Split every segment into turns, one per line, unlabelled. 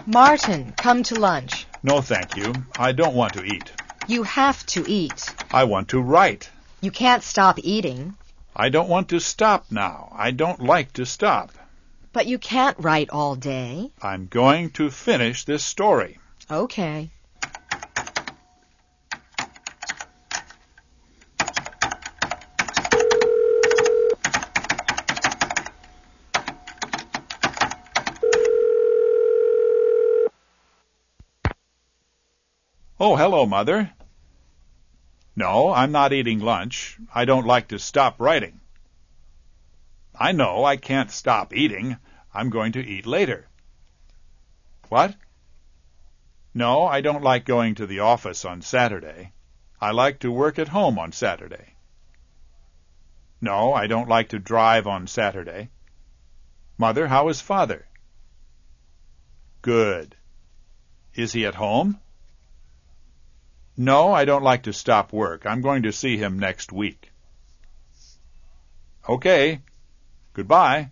Martin, come to lunch.
No, thank you. I don't want to eat.
You have to eat.
I want to write.
You can't stop eating.
I don't want to stop now. I don't like to stop.
But you can't write all day.
I'm going to finish this story.
Okay.
Oh, hello, Mother. No, I'm not eating lunch. I don't like to stop writing. I know I can't stop eating. I'm going to eat later. What? No, I don't like going to the office on Saturday. I like to work at home on Saturday. No, I don't like to drive on Saturday. Mother, how is Father? Good. Is he at home? No, I don't like to stop work. I'm going to see him next week. Okay. Goodbye.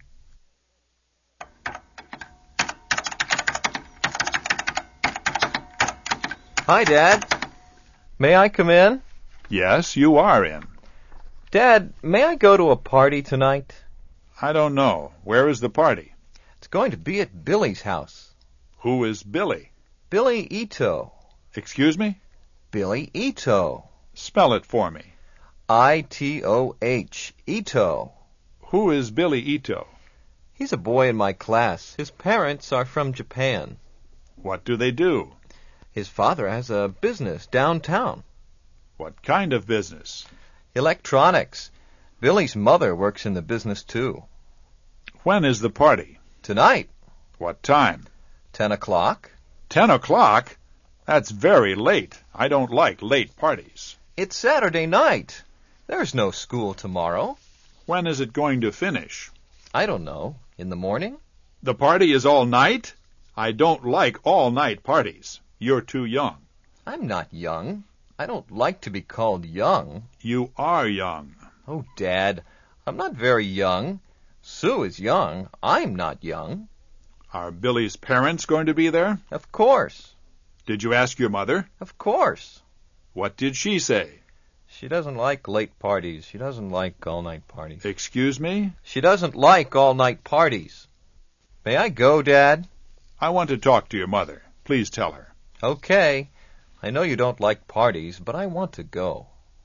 Hi, Dad. May I come in?
Yes, you are in.
Dad, may I go to a party tonight?
I don't know. Where is the party?
It's going to be at Billy's house.
Who is Billy?
Billy Ito.
Excuse me?
Billy Ito.
Spell it for me.
I-T-O-H. Ito.
Who is Billy Ito?
He's a boy in my class. His parents are from Japan.
What do they do?
His father has a business downtown.
What kind of business?
Electronics. Billy's mother works in the business, too.
When is the party?
Tonight.
What time?
10 o'clock.
10 o'clock? That's very late. I don't like late parties.
It's Saturday night. There's no school tomorrow.
When is it going to finish?
I don't know. In the morning?
The party is all night? I don't like all-night parties. You're too young.
I'm not young. I don't like to be called young.
You are young.
Oh, Dad, I'm not very young. Sue is young. I'm not young.
Are Billy's parents going to be there?
Of course.
Did you ask your mother?
Of course.
What did she say?
She doesn't like late parties. She doesn't like all-night parties.
Excuse me?
She doesn't like all-night parties. May I go, Dad?
I want to talk to your mother. Please tell her.
Okay. I know you don't like parties, but I want to go.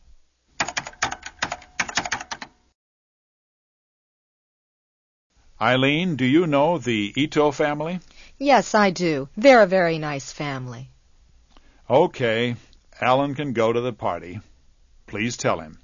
Eileen, do you know the Ito family?
Yes, I do. They're a very nice family.
Okay. Alan can go to the party. Please tell him.